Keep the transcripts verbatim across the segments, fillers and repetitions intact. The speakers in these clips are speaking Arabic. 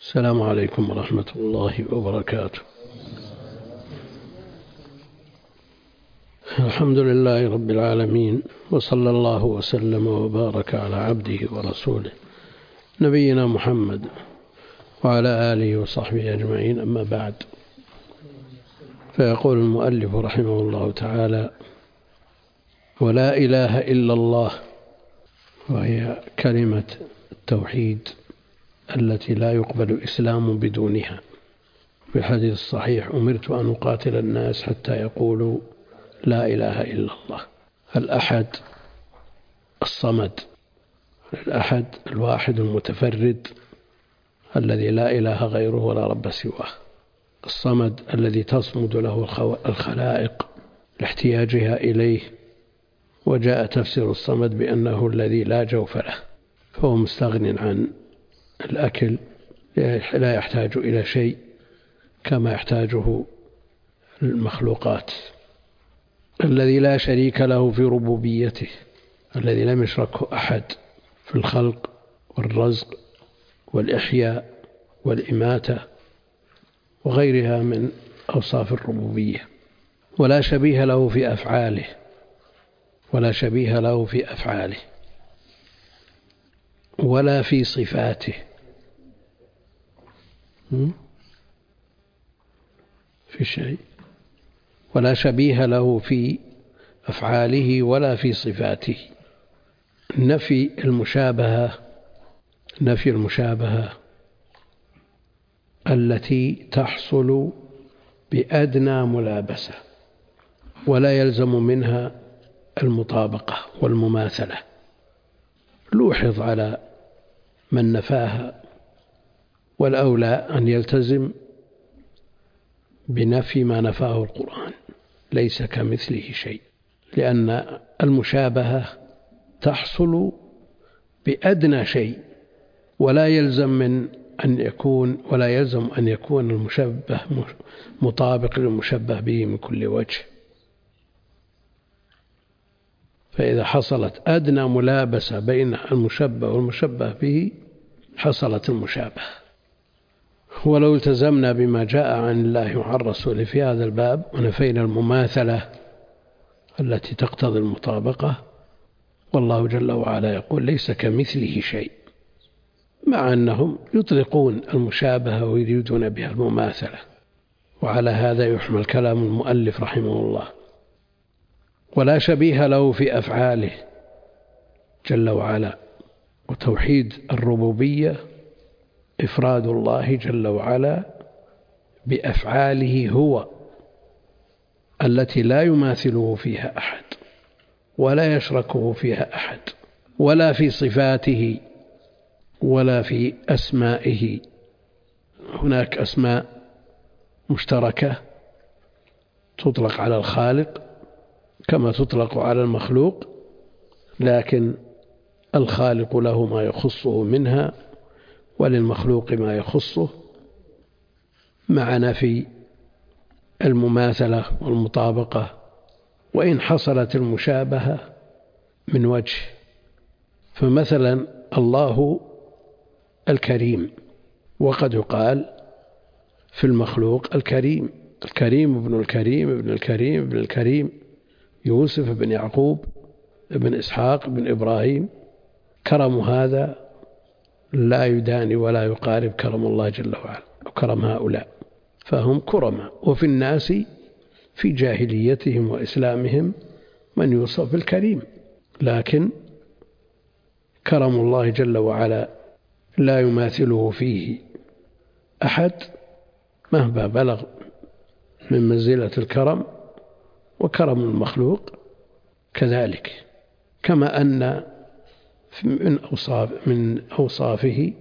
السلام عليكم ورحمة الله وبركاته. الحمد لله رب العالمين، وصلى الله وسلم وبارك على عبده ورسوله نبينا محمد وعلى آله وصحبه أجمعين، أما بعد. فيقول المؤلف رحمه الله تعالى: ولا إله إلا الله، وهي كلمة التوحيد التي لا يقبل الإسلام بدونها. في الحديث الصحيح: أمرت أن أقاتل الناس حتى يقولوا لا إله إلا الله. الأحد الصمد، الأحد الواحد المتفرد الذي لا إله غيره ولا رب سواه. الصمد الذي تصمد له الخلائق لاحتياجها إليه، وجاء تفسير الصمد بأنه الذي لا جوف له، فهو مستغن عن الأكل، لا يحتاج إلى شيء كما يحتاجه المخلوقات. الذي لا شريك له في ربوبيته، الذي لم يشركه أحد في الخلق والرزق والإحياء والإماتة وغيرها من أوصاف الربوبية. ولا شبيه له في أفعاله، ولا شبيه له في أفعاله ولا في صفاته. في شيء ولا شبيه له في أفعاله ولا في صفاته. نفي المشابهة، نفي المشابهة التي تحصل بأدنى ملابسة، ولا يلزم منها المطابقة والمماثلة. لوحظ على من نفاها، والأولى أن يلتزم بنفي ما نفاه القرآن: ليس كمثله شيء، لأن المشابهة تحصل بأدنى شيء، ولا يلزم من أن يكون ولا يلزم أن يكون المشبه مطابق للمشبه به من كل وجه. فإذا حصلت أدنى ملابسة بين المشبه والمشبه به حصلت المشابهة. ولو التزمنا بما جاء عن الله وعن رسوله في هذا الباب ونفينا المماثلة التي تقتضي المطابقة، والله جل وعلا يقول: ليس كمثله شيء، مع أنهم يطلقون المشابهة ويريدون بها المماثلة. وعلى هذا يحمل كلام المؤلف رحمه الله. ولا شبيه له في أفعاله جل وعلا. وتوحيد الربوبية إفراد الله جل وعلا بأفعاله هو، التي لا يماثله فيها أحد ولا يشركه فيها أحد، ولا في صفاته ولا في أسمائه. هناك أسماء مشتركة تطلق على الخالق كما تطلق على المخلوق، لكن الخالق له ما يخصه منها وللمخلوق ما يخصه، مع نفي المماثلة والمطابقة، وإن حصلت المشابهة من وجه. فمثلا الله الكريم، وقد يقال في المخلوق الكريم: الكريم ابن الكريم ابن الكريم ابن الكريم، يوسف بن يعقوب ابن إسحاق ابن إبراهيم. كرم هذا لا يداني ولا يقارب كرم الله جل وعلا وكرم هؤلاء، فهم كرماء. وفي الناس في جاهليتهم وإسلامهم من يوصف بالكريم، لكن كرم الله جل وعلا لا يماثله فيه أحد مهما بلغ من منزلة الكرم. وكرم المخلوق كذلك، كما أن من أوصاف من أوصافه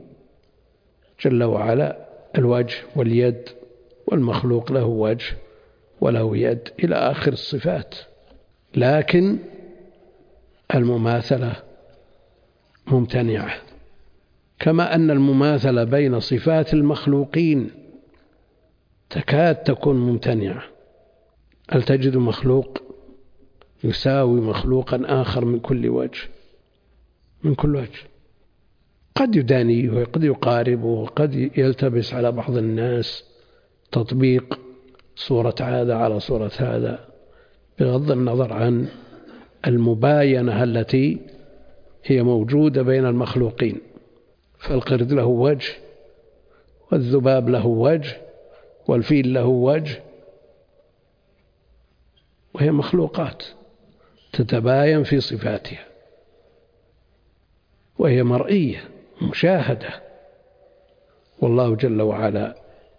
جل وعلا الوجه واليد، والمخلوق له وجه وله يد إلى آخر الصفات. لكن المماثلة ممتنعة، كما أن المماثلة بين صفات المخلوقين تكاد تكون ممتنعة. هل تجد مخلوق يساوي مخلوقا آخر من كل وجه من كل وجه؟ قد يدانيه وقد يقاربه وقد يلتبس على بعض الناس تطبيق صورة هذا على صورة هذا، بغض النظر عن المباينة التي هي موجودة بين المخلوقين. فالقرد له وجه، والذباب له وجه، والفيل له وجه، وهي مخلوقات تتباين في صفاتها، وهي مرئية مشاهدة. والله جل وعلا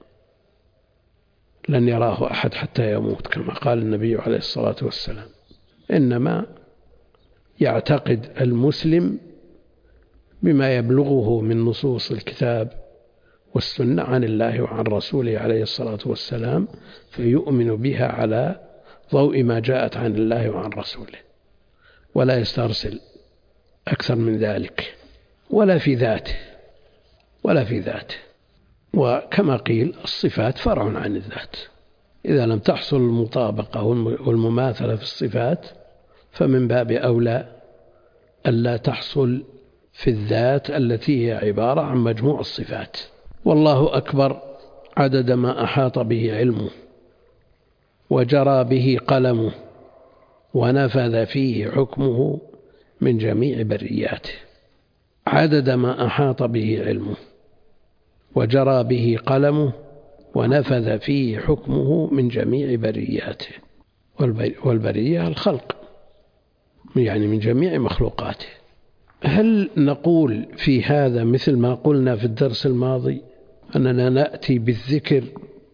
لن يراه أحد حتى يموت كما قال النبي عليه الصلاة والسلام. إنما يعتقد المسلم بما يبلغه من نصوص الكتاب والسنة عن الله وعن رسوله عليه الصلاة والسلام، فيؤمن بها على ضوء ما جاءت عن الله وعن رسوله، ولا يسترسل أكثر من ذلك، ولا في ذاته ولا في ذاته. وكما قيل الصفات فرع عن الذات، إذا لم تحصل المطابقة والمماثلة في الصفات فمن باب أولى ألا تحصل في الذات التي هي عبارة عن مجموع الصفات. والله أكبر عدد ما أحاط به علمه، وجرى به قلمه، ونفذ فيه حكمه من جميع برياته. عدد ما أحاط به علمه، وجرى به قلمه، ونفذ فيه حكمه من جميع برياته. والبرية الخلق، يعني من جميع مخلوقاته. هل نقول في هذا مثل ما قلنا في الدرس الماضي، أننا نأتي بالذكر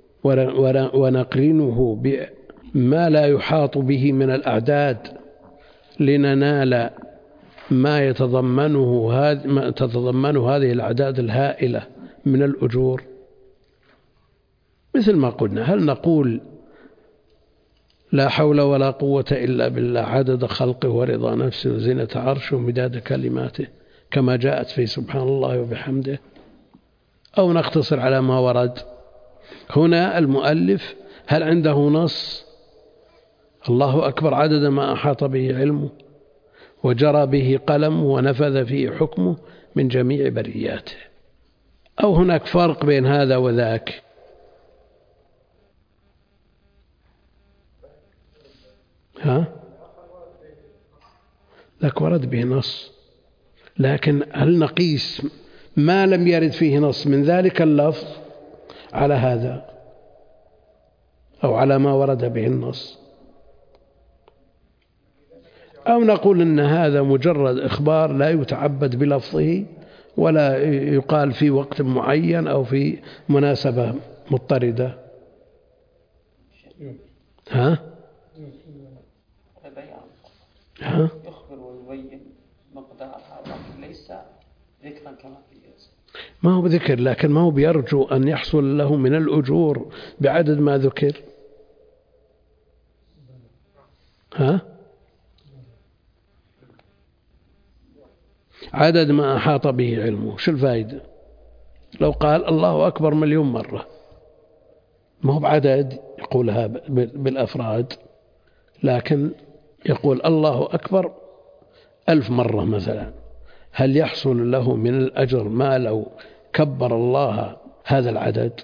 ونقرنه بما لا يحاط به من الأعداد لننال ما يتضمنه هذه ما تتضمنه هذه الأعداد الهائلة من الأجور؟ مثل ما قلنا، هل نقول لا حول ولا قوة إلا بالله عدد خلقه ورضا نفسه وزنة عرشه ومداد كلماته كما جاءت في سبحان الله وبحمده، أو نقتصر على ما ورد؟ هنا المؤلف هل عنده نص الله أكبر عدد ما أحاط به علمه، وجرى به قلمه، ونفذ فيه حكمه من جميع برياته، أو هناك فرق بين هذا وذاك؟ ها؟ ذاك ورد به نص، لكن هل نقيس ما لم يرد فيه نص من ذلك اللفظ على هذا أو على ما ورد به النص، أو نقول إن هذا مجرد إخبار لا يتعبد بلفظه ولا يقال في وقت معين أو في مناسبة مضطردة؟ ها؟ ها؟ يخبر ويبين مقدارها، ولكن ليس ذكرا كما في الجزء. ما هو بذكر، لكن ما هو بيرجو أن يحصل له من الأجور بعدد ما ذكر. ها؟ عدد ما أحاط به علمه، شو الفائدة لو قال الله أكبر مليون مرة؟ ما هو بعدد يقولها بالأفراد، لكن يقول الله أكبر ألف مرة مثلا، هل يحصل له من الأجر ما لو كبر الله هذا العدد؟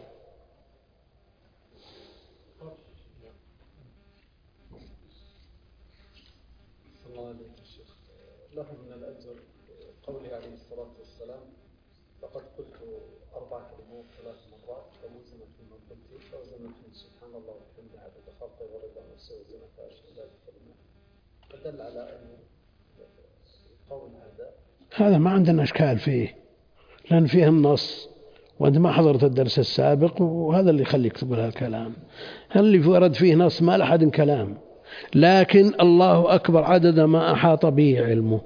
له من الأجر قوله عليه الصلاة والسلام لقد قلت أربع كلمات ثلاث مرات فموزنة من قلت فوزنة سبحان الله والحمد عدد خلقه ورضا نفسه وزنة عرشه ذات الكلمات، فدل على أن القول هذا هذا ما عندنا إشكال فيه، لأن فيه النص، وأنت ما حضرت الدرس السابق، وهذا اللي يخليك تقول هالكلام. هل اللي ورد فيه نص ما لحد كلام، لكن الله أكبر عدد ما أحاط به علمه.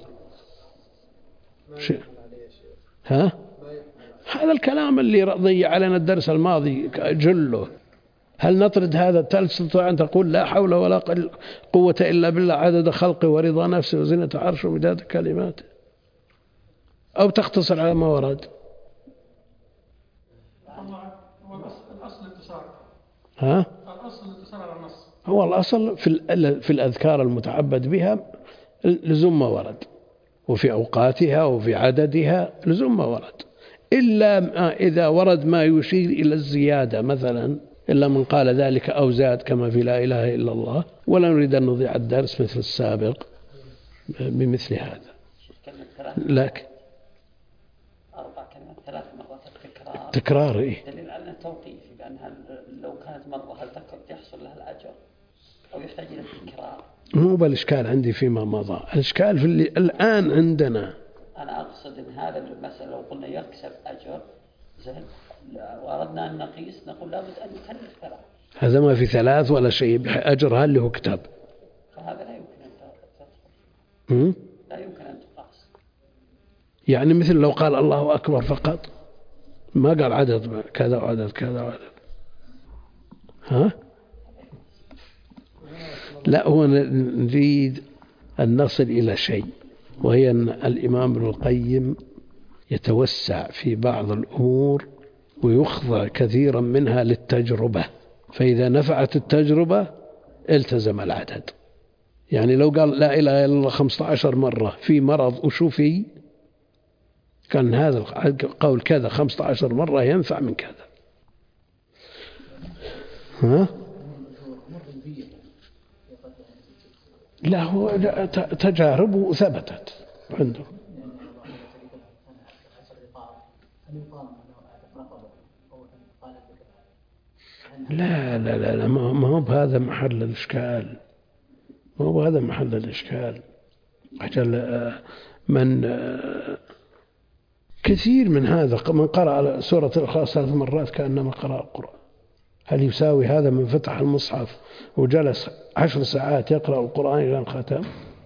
ها؟ هذا الكلام اللي ضيع علينا الدرس الماضي جله. هل نطرد هذا؟ تستطيع أن تقول لا حول ولا قوة إلا بالله عدد خلقه ورضا نفسه وزنة عرشه ومداد كلماته، أو تقتصر على ما ورد؟ الأصل الاتصال. ها؟ الأصل الاتصال على النص. هو الأصل في في الأذكار المتعبد بها لزوم ما ورد، وفي أوقاتها وفي عددها لزوم ما ورد، إلا إذا ورد ما يشير إلى الزيادة مثلا، إلا من قال ذلك أو زاد كما في لا إله إلا الله، ولا نريد أن نضيع الدرس مثل السابق بمثل هذا. لكن أربع كلمات ثلاث مرات التكرار تكرار إيه؟ دليل على توقيفي، بأنها لو كانت مرة هل يحصل لها الأجر أو يحتاج إلى التكرار؟ مو بالإشكال عندي فيما مضى، الإشكال في اللي الآن عندنا. أنا أقصد إن هذا المسألة لو قلنا يكسب أجر زين وأردنا أن نقيس نقول لابد أن نكلف ثلاث. هذا ما في ثلاث ولا شيء، أجر هل له كتاب، فهذا لا يمكن أن تدخل، لا يمكن أن تقاس. يعني مثل لو قال الله أكبر فقط، ما قال عدد كذا وعدد كذا وعدد، ها؟ لا، هو نريد أن نصل إلى شيء، وهي أن الإمام ابن القيم يتوسع في بعض الأمور ويخضع كثيرا منها للتجربة، فإذا نفعت التجربة التزم العدد. يعني لو قال لا إله إلا الله خمسة عشر مرة في مرض وشوفي، كان هذا القول كذا خمسة عشر مرة ينفع من كذا. ها؟ لا، هو تجارب ثبتت عنده. لا لا لا, لا ما هو بهذا محل الإشكال، ما هو بهذا محل الإشكال. أجل من كثير من هذا، من قرأ سورة الإخلاص ثلاث مرات كأنما قرأ القرآن، هل يساوي هذا من فتح المصحف وجلس عشر ساعات يقرأ القرآن إلى الختم؟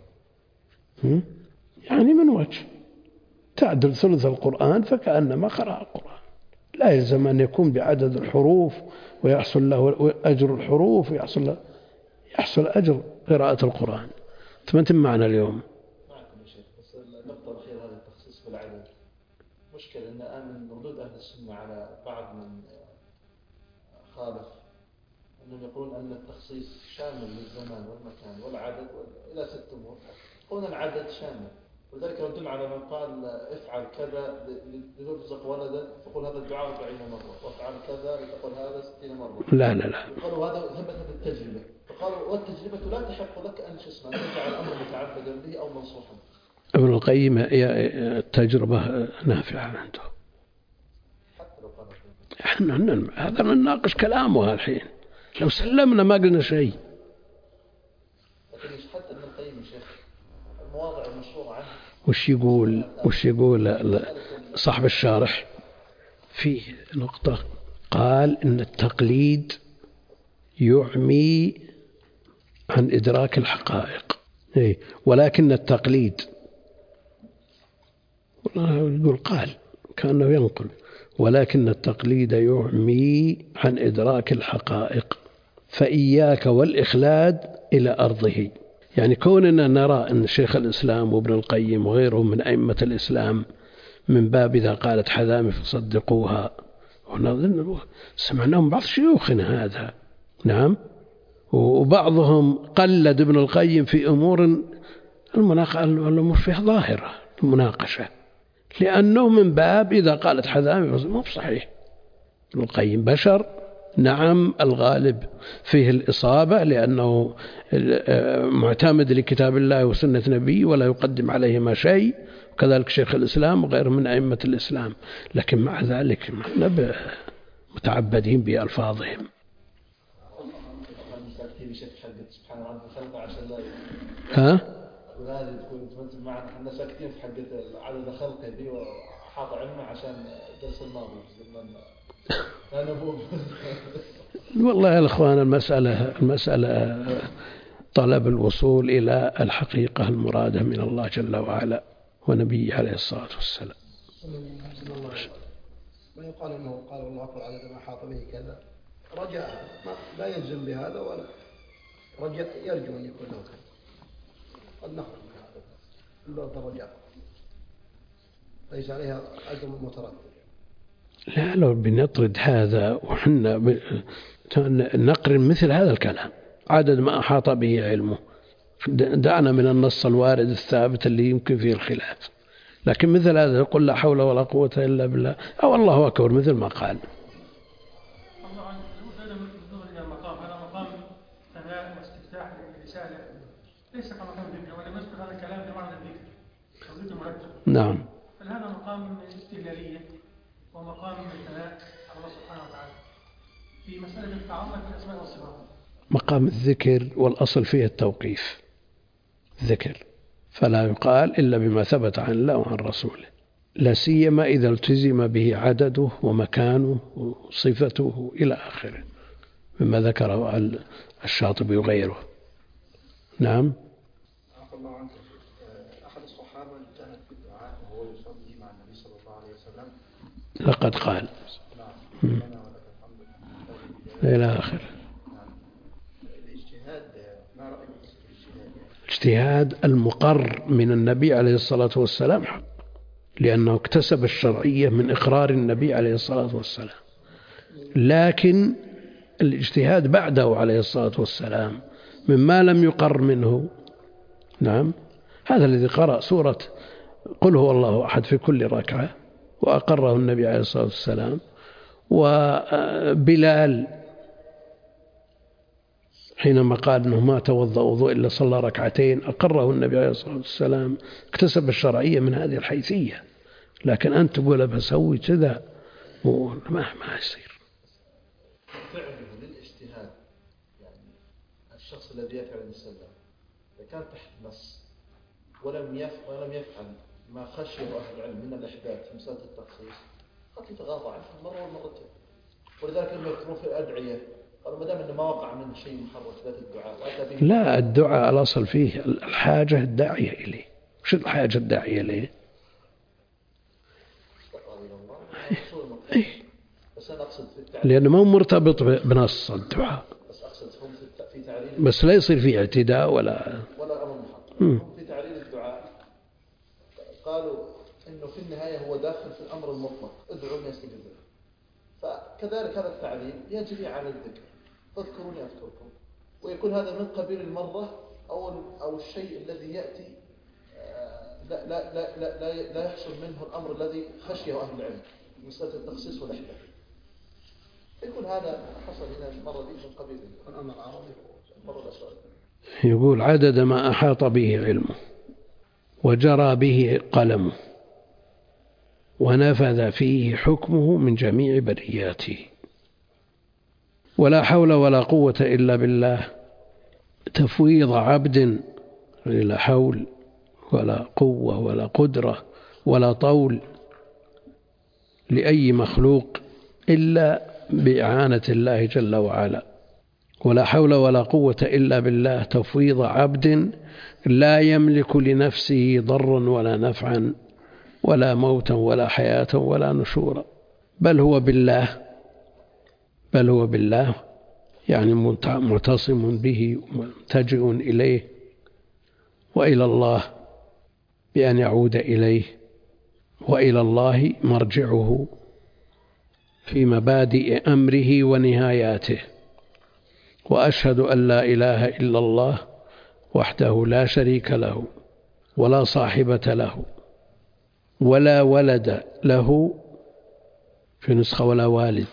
يعني من وجه تعدل ثلث القرآن فكأنما قرأ القرآن، لا يلزم أن يكون بعدد الحروف ويحصل له أجر الحروف ويحصل له يحصل أجر قراءة القرآن. تمتم معنا اليوم. معكم يا شيخ، بس النقطة الأخيرة هذا التخصيص بالعدد مشكلة، أن من ردود أهل السنة على بعض من خالف أنهم يقولون أن التخصيص شامل للزمان والمكان والعدد إلى ست أمور، يقولون العدد شامل، ولذلك يردون على من قال افعل كذا لترزق ولدا، فقل هذا الدعاء أربعين مرة، وافعل كذا لتقول هذا ستين مرة. لا لا لا، قالوا هذا ثبت بالتجربة، فقالوا والتجربة لا تحق لك أن تسمع تجعل الأمر متعبدا به أو منصوحا. ابن القيم التجربة نافعة عنده. حتى لو قال احنا هذا نناقش كلامه الحين، لو سلمنا ما قلنا شيء. لكن حتى ابن القيم يا شيخ المواضع المشهورة عنه وش يقول وش يقول صاحب الشارح فيه نقطة، قال إن التقليد يعمي عن إدراك الحقائق، ولكن التقليد يقول قال كأنه ينقل، ولكن التقليد يعمي عن إدراك الحقائق، فإياك والإخلاد إلى أرضه. يعني كوننا نرى أن شيخ الإسلام وابن القيم وغيرهم من أئمة الإسلام من باب إذا قالت حذامي فصدقوها، ونظن سمعناهم بعض شيوخنا هذا، نعم، وبعضهم قلد ابن القيم في أمور الأمور فيها ظاهرة المناقشة، لأنه من باب إذا قالت حذامي مو بصحيح. ابن القيم بشر، نعم، الغالب فيه الإصابة لأنه معتمد لكتاب الله وسنة نبيه ولا يقدم عليهما شيء، وكذلك شيخ الإسلام وغيره من أئمة الإسلام، لكن مع ذلك نحن متعبدين بألفاظهم. ها؟ وهذه تكون تمثل معنا احنا ساكتين في حقة عدد خلقه دي وحاط علمنا عشان درس الماضي لا نبوه. والله يا اخوان، المسألة المسألة طلب الوصول إلى الحقيقة المرادة من الله جل وعلا ونبيه عليه الصلاة والسلام. ما يقال انه قال الله اكبر عدد ما حاط به كذا، رجع لا يلزم بهذا ولا رجع يرجو ان يكون له كذا، قد نخرج من هذا من الدرجات ليس عليها اجر مترتب. لا، لو بنطرد هذا وحنا ب... نقرن مثل هذا الكلام، عدد ما أحاط به علمه دعنا من النص الوارد الثابت اللي يمكن فيه الخلاف، لكن مثل هذا يقول لا حول ولا قوة إلا بالله أو الله أكبر مثل ما قال. ليس كمقام الذكر ولم يذكر هذا الكلام بمعنى الذكر توحيد مرتب. نعم. فهذا مقام من الاستهلالية ومقام من الثناء على الله سبحانه وتعالى في مسألة التعامل بالأسماء والصفات. مقام الذكر والأصل فيه التوقيف ذكر، فلا يقال إلا بما ثبت عن الله وعن رسوله، لا سيما إذا التزم به عدده ومكانه وصفته إلى آخره مما ذكره الشاطبي وغيره. نعم. عفى الله عنك. أحد الصحابة اجتهد في الدعاء وهو يصلي مع النبي صلى الله عليه وسلم لقد قال نعم إلى آخره. الاجتهاد ما رأيك في الاجتهاد؟ اجتهاد المقر من النبي عليه الصلاة والسلام حق، لأنه اكتسب الشرعية من إقرار النبي عليه الصلاة والسلام، لكن الاجتهاد بعده عليه الصلاة والسلام مما لم يقر منه. نعم. هذا الذي قرأ سورة قل هو الله أحد في كل ركعة وأقره النبي عليه الصلاة والسلام، وبلال حينما قال أنه ما توضأ وضوء إلا صلى ركعتين أقره النبي عليه الصلاة والسلام، اكتسب الشرعية من هذه الحيثية. لكن أنت تقول بسوي كذا ما ما يصير. فعله للاجتهاد يعني الشخص الذي يفعل السلام إذا كان تحت نص ولم يفعل ولم يفعل ما خشيه أهل العلم من الإحداث في مسألة التخصيص قد يتغاضى عنه مرة والمرتين. ولذلك لما يكتبون في الأدعية قالوا ما دام إنه ما وقع منه شيء محرك ذات الدعاء وأتى به. لا، الدعاء الأصل فيه الحاجة الداعية إليه. وش الحاجة الداعية إليه؟ بس أنا أقصد في التعليم لأنه ما هو مرتبط بنص الدعاء، بس أقصد في تعليل بس لا يصير فيه اعتداء ولا ولا أمر محرم. في تعليل الدعاء قالوا إنه في النهاية هو داخل في الأمر المطلق ادعوني أستجب لكم، فكذلك هذا التعليل يجري على الذكر فاذكروني أذكركم، ويكون هذا من قبيل المرة أو أو الشيء الذي يأتي لا لا لا لا لا, لا يحصل منه الأمر الذي خشيه أهل العلم مسألة التخصيص والإحداث. يكون هذا حصل هنا المرة دي من قبيل الأمر العربي المرة الأسرائيل. يقول عدد ما أحاط به علمه وجرى به قلمه ونفذ فيه حكمه من جميع برياته، ولا حول ولا قوة إلا بالله. تفويض عبد، لا حول ولا قوة ولا قدرة ولا طول لأي مخلوق إلا بإعانة الله جل وعلا. ولا حول ولا قوة إلا بالله تفويض عبد لا يملك لنفسه ضرا ولا نفعا ولا موتا ولا حياة ولا نشورا، بل هو بالله بل هو بالله يعني معتصم به ملتجئ إليه وإلى الله بأن يعود إليه، وإلى الله مرجعه في مبادئ أمره ونهاياته. وأشهد أن لا إله إلا الله وحده لا شريك له ولا صاحبة له ولا ولد له، في نسخة ولا والد،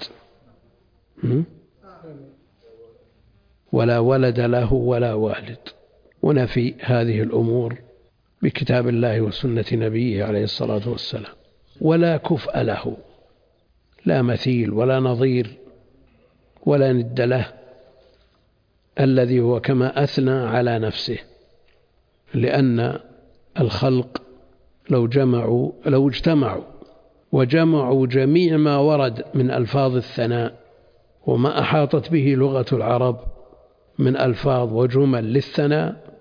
ولا ولد له ولا والد، ونفي هذه الأمور بكتاب الله وسنة نبيه عليه الصلاة والسلام. ولا كفء له، لا مثيل ولا نظير ولا ند له، الذي هو كما أثنى على نفسه. لأن الخلق لو جمعوا لو اجتمعوا وجمعوا جميع ما ورد من ألفاظ الثناء وما أحاطت به لغة العرب من ألفاظ وجمل للثناء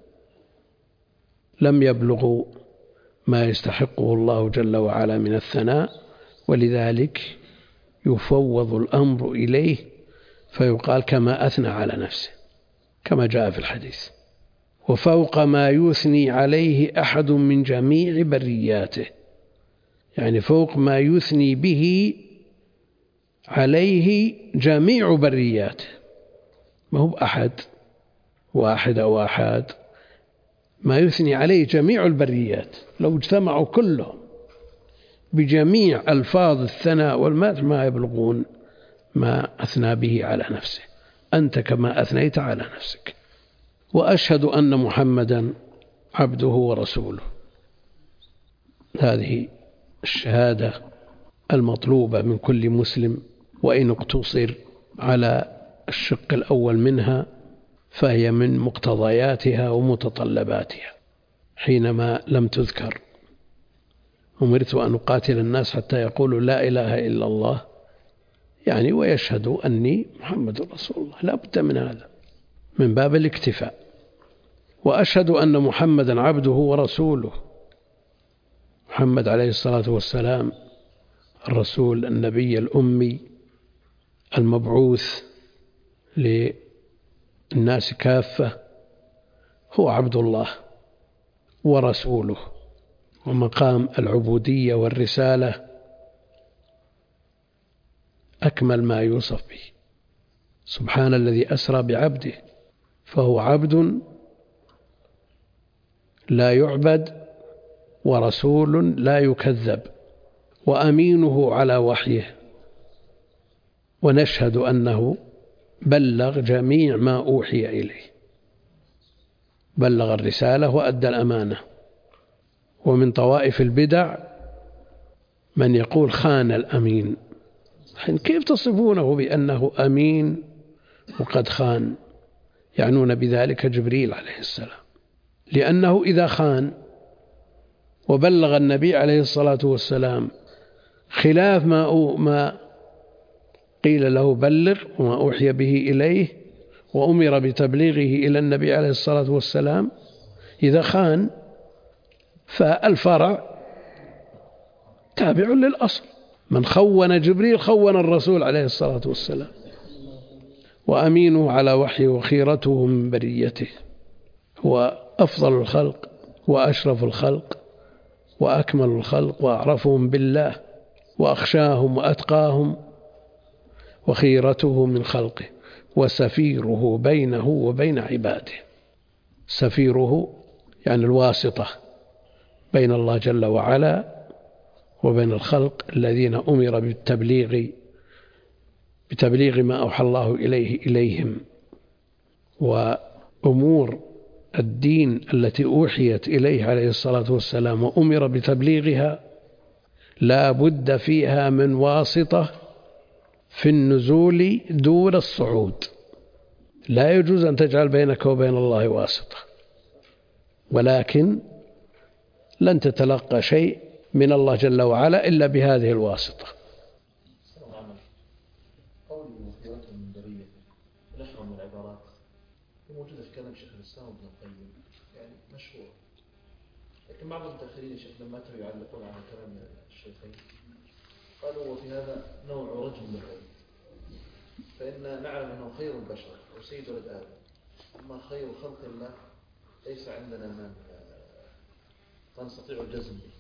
لم يبلغوا ما يستحقه الله جل وعلا من الثناء. ولذلك يفوض الأمر إليه فيقال كما أثنى على نفسه كما جاء في الحديث، وفوق ما يثني عليه أحد من جميع برياته، يعني فوق ما يثني به عليه جميع برياته، ما هو أحد واحد أو أحد، ما يثني عليه جميع البريات لو اجتمعوا كلهم بجميع ألفاظ الثناء والمدح ما يبلغون ما أثنى به على نفسه. أنت كما أثنيت على نفسك. وأشهد أن محمدا عبده ورسوله. هذه الشهادة المطلوبة من كل مسلم، وإن اقتصر على الشق الأول منها فهي من مقتضياتها ومتطلباتها حينما لم تذكر. أمرت أن أقاتل الناس حتى يقولوا لا إله إلا الله، يعني ويشهدوا أني محمد رسول الله، لا بد من هذا من باب الاكتفاء. وأشهد أن محمدا عبده ورسوله. محمد عليه الصلاة والسلام الرسول النبي الأمي المبعوث للناس كافة، هو عبد الله ورسوله، ومقام العبودية والرسالة أكمل ما يوصف به. سبحان الذي أسرى بعبده، فهو عبد لا يعبد ورسول لا يكذب وأمينه على وحيه. ونشهد أنه بلغ جميع ما أوحي إليه، بلغ الرسالة وأدى الأمانة. ومن طوائف البدع من يقول خان الأمين. كيف تصفونه بأنه أمين وقد خان؟ يعنون بذلك جبريل عليه السلام، لأنه إذا خان وبلغ النبي عليه الصلاة والسلام خلاف ما ما قيل له بلغ وما أوحي به إليه وأمر بتبليغه إلى النبي عليه الصلاة والسلام، إذا خان فالفرع تابع للأصل. من خون جبريل خون الرسول عليه الصلاة والسلام. وأمينه على وحيه وخيرته من بريته، هو أفضل الخلق وأشرف الخلق وأكمل الخلق وأعرفهم بالله وأخشاهم وأتقاهم، وخيرته من خلقه وسفيره بينه وبين عباده. سفيره يعني الواسطة بين الله جل وعلا وبين الخلق الذين أمر بالتبليغ بتبليغ ما أوحى الله إليه إليهم. وأمور الدين التي أوحيت إليه عليه الصلاة والسلام وأمر بتبليغها لا بد فيها من واسطة في النزول دون الصعود. لا يجوز أن تجعل بينك وبين الله واسطة، ولكن لن تتلقى شيء من الله جل وعلا إلا بهذه الواسطة. قول وخيرة من برية ونحو من العبارات موجودة في كلام شيخ الإسلام ابن القيم، يعني مشهور، لكن بعض المتأخرين يا شيخ لما أتوا يعلقون على كلام الشيخين قالوا وفي هذا نوع رجل من العلم، فإن نعلم أنه خير البشر وسيد ولد آدم، أما خير خلق الله ليس عندنا من نستطيع الجزم به.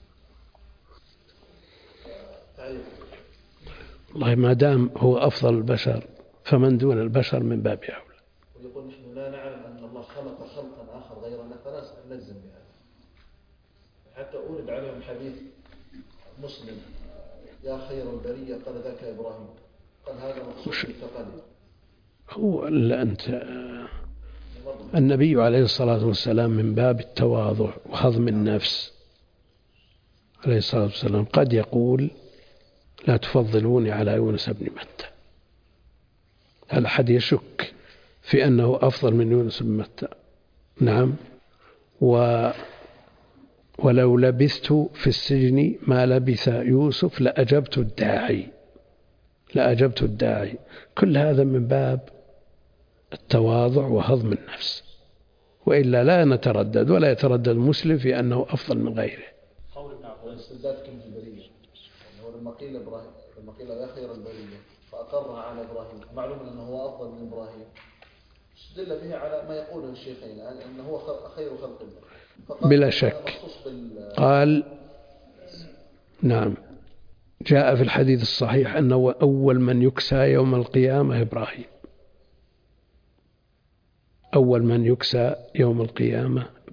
والله ما دام هو أفضل البشر فمن دون البشر من باب أولى. ويقول نحن لا نعلم أن الله خلق خلقا آخر غيرنا فلا نجزم بهذا. حتى أورد عليهم حديث مسلم يا خير البرية قال ذاك إبراهيم، قال هذا مخصوص بالثقل. هو إلا أنت النبي عليه الصلاة والسلام من باب التواضع وهضم النفس عليه الصلاة والسلام قد يقول لا تفضلوني على يونس بن متى. هل أحد يشك في أنه أفضل من يونس بن متى؟ نعم. و ولو لبثت في السجن ما لبث يوسف لأجبت الداعي لأجبت الداعي. كل هذا من باب التواضع وهضم النفس، وإلا لا نتردد ولا يتردد المسلم في أنه أفضل من غيره. قول ابن عباس استدلال كلمة البرية، يعني لما قيل إبراهيم لما قيل يا خير البرية فأقرها على إبراهيم، معلوم أنه هو أفضل من إبراهيم، استدل به على ما يقوله الشيخين الآن أنه هو خير خلق الله بلا شك. قال نعم، جاء في الحديث الصحيح أنه أول من يكسى يوم القيامة إبراهيم. أول من يكسى يوم القيامة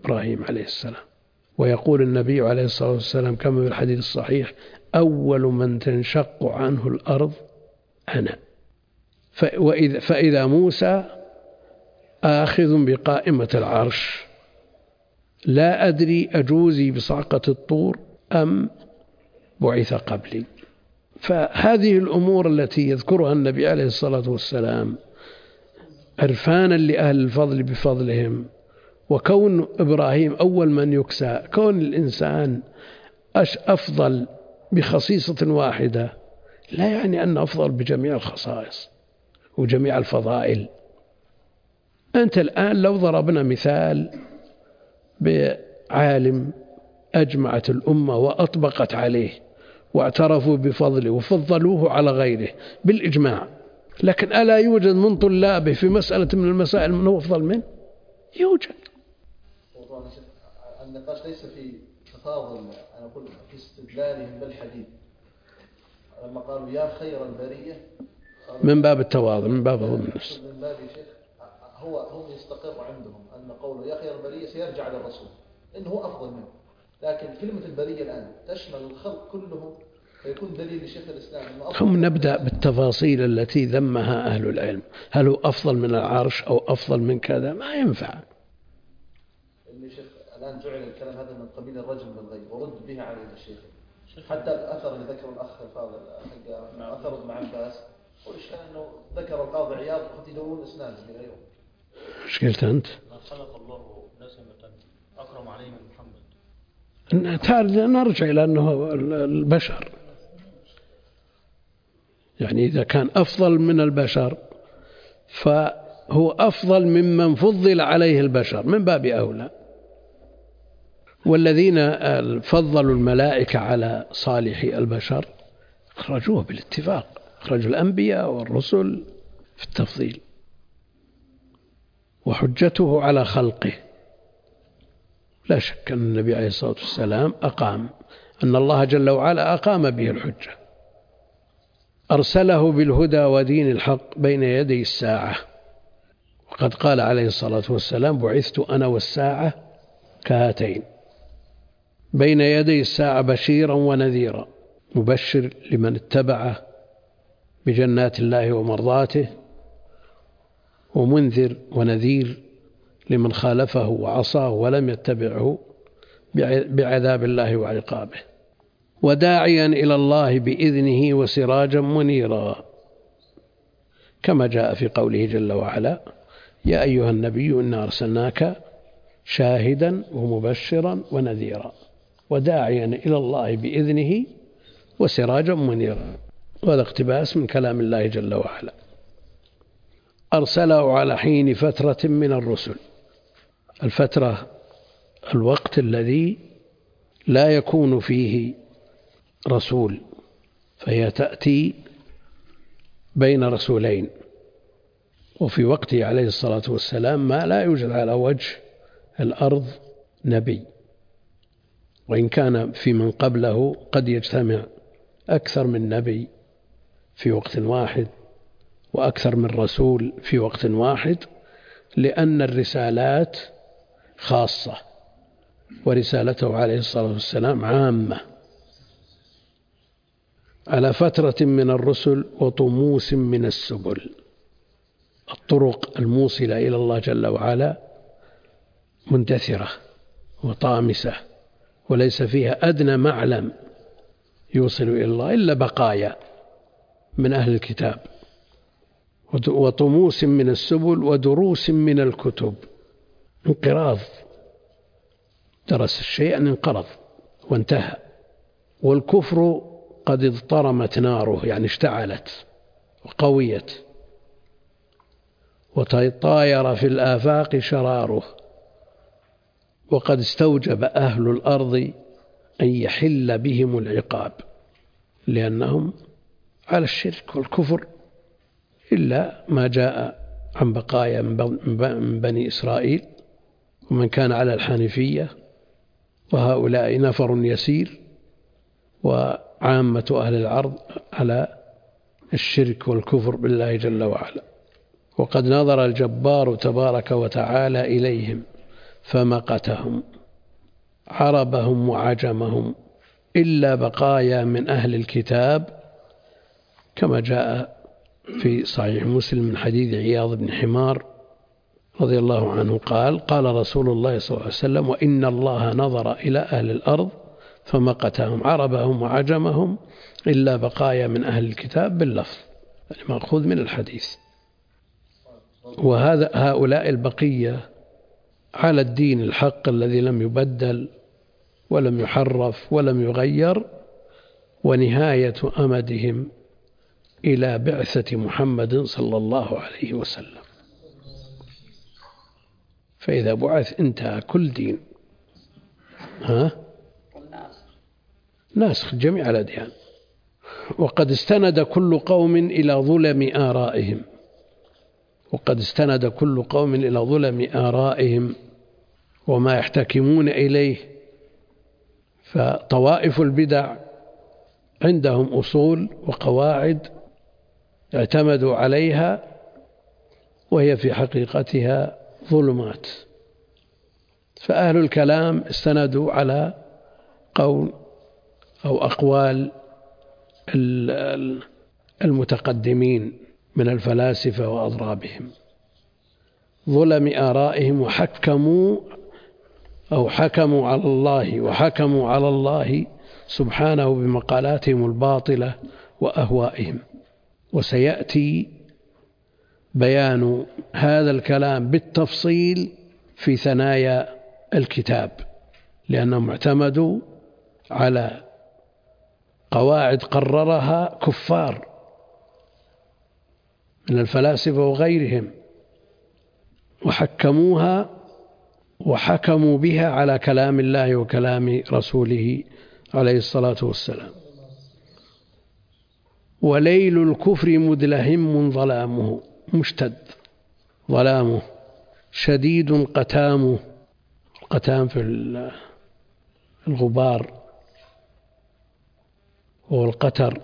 إبراهيم عليه السلام. ويقول النبي عليه الصلاة والسلام كما في الحديث الصحيح: أول من تنشق عنه الأرض أنا. فإذا, فإذا موسى آخذ بقائمة العرش لا أدري أجوزي بصعقة الطور أم بعث قبلي. فهذه الأمور التي يذكرها النبي عليه الصلاة والسلام عرفانا لأهل الفضل بفضلهم، وكون إبراهيم أول من يكسى، كون الإنسان أفضل بخصيصة واحدة لا يعني أن أفضل بجميع الخصائص وجميع الفضائل. أنت الآن لو ضربنا مثال بعالم أجمعت الأمة وأطبقت عليه واعترفوا بفضله وفضلوه على غيره بالإجماع، لكن ألا يوجد من طلابه في مسألة من المسائل من هو أفضل منه؟ يوجد. النقاش ليس في تفاضل، أنا أقول في استدلالهم بالحديث لما قالوا يا خير البرية من باب التواضع، من باب ضمن النفس. من باب شيخ هو هم يستقر عندهم أن قوله يا خير البرية سيرجع للرسول إنه هو أفضل منه، لكن كلمة البرية الآن تشمل الخلق كلهم، فيكون دليل لشيخ الإسلام أنه أفضل. هم نبدأ بالتفاصيل التي ذمها أهل العلم، هل هو أفضل من العرش أو أفضل من كذا؟ ما ينفع. اللي شيخ الآن جعل الكلام هذا من قبيل الرجل بالغيب ورد به عليه الشيخ، حتى الأثر اللي ذكره الأخ الفاضل أثر ابن عباس والإشكال أنه ذكر القاضي عياض وقد يدورون إسناده لغيره. ايش قلت أنت؟ ما خلق الله نسمة أكرم عليه من محمد. نرجع إلى أنه البشر، يعني إذا كان أفضل من البشر فهو أفضل ممن فضل عليه البشر من باب أولى. والذين فضلوا الملائكة على صالحي البشر أخرجوه بالاتفاق، أخرجوا الأنبياء والرسل في التفضيل، وحجته على خلقه لا شك أن النبي عليه الصلاة والسلام أقام، أن الله جل وعلا أقام به الحجة، أرسله بالهدى ودين الحق بين يدي الساعة. وقد قال عليه الصلاة والسلام: بعثت أنا والساعة كهاتين، بين يدي الساعة بشيرا ونذيرا، مبشر لمن اتبعه بجنات الله ومرضاته، ومنذر ونذير لمن خالفه وعصاه ولم يتبعه بعذاب الله وعقابه، وداعيا إلى الله بإذنه وسراجا منيرا، كما جاء في قوله جل وعلا: يا أيها النبي إنا أرسلناك شاهدا ومبشرا ونذيرا وداعيا إلى الله بإذنه وسراجا منيرا. وهذا اقتباس من كلام الله جل وعلا. أرسله على حين فترة من الرسل، الفترة الوقت الذي لا يكون فيه رسول، فهي تأتي بين رسولين، وفي وقته عليه الصلاة والسلام ما لا يوجد على وجه الأرض نبي، وإن كان في من قبله قد يجتمع أكثر من نبي في وقت واحد وأكثر من رسول في وقت واحد، لأن الرسالات خاصة ورسالته عليه الصلاة والسلام عامة. على فترة من الرسل وطموس من السبل، الطرق الموصلة إلى الله جل وعلا مندثرة وطامسة، وليس فيها أدنى معلم يوصل إلى الله إلا بقايا من أهل الكتاب، وطموس من السبل ودروس من الكتب. انقراض، درس الشيء أن انقرض وانتهى. والكفر قد اضطرمت ناره، يعني اشتعلت وقويت، وطاير في الآفاق شراره، وقد استوجب أهل الأرض أن يحل بهم العقاب، لأنهم على الشرك والكفر، إلا ما جاء عن بقايا من بني إسرائيل ومن كان على الحنيفية، وهؤلاء نفر يسير، وعامة أهل الأرض على الشرك والكفر بالله جل وعلا. وقد نظر الجبار تبارك وتعالى إليهم فمقتهم عربهم وعجمهم إلا بقايا من أهل الكتاب، كما جاء في صحيح مسلم من حديث عياض بن حمار رضي الله عنه قال: قال رسول الله صلى الله عليه وسلم: وإن الله نظر إلى أهل الأرض فمقتهم عربهم وعجمهم إلا بقايا من أهل الكتاب، باللفظ يعني مأخوذ من الحديث. وهذا هؤلاء البقية على الدين الحق الذي لم يبدل ولم يحرف ولم يغير، ونهاية أمدهم إلى بعثة محمد صلى الله عليه وسلم. فإذا بعث انتهى كل دين. ها؟ ناسخ جميع الأديان. وقد استند كل قوم إلى ظلم آرائهم وقد استند كل قوم إلى ظلم آرائهم وما يحتكمون إليه. فطوائف البدع عندهم أصول وقواعد اعتمدوا عليها، وهي في حقيقتها ظلمات. فأهل الكلام استندوا على قول أو أقوال المتقدمين من الفلاسفة وأضرابهم، ظلم آرائهم، وحكموا أو حكموا على الله وحكموا على الله سبحانه بمقالاتهم الباطلة وأهوائهم. وسيأتي بيان هذا الكلام بالتفصيل في ثنايا الكتاب، لأنهم اعتمدوا على قواعد قررها كفار من الفلاسفة وغيرهم، وحكموها وحكموا بها على كلام الله وكلام رسوله عليه الصلاة والسلام. وليل الكفر مدلهم ظلامه، مشتد ظلامه، شديد قتامه، القتام في الغبار هو القتر.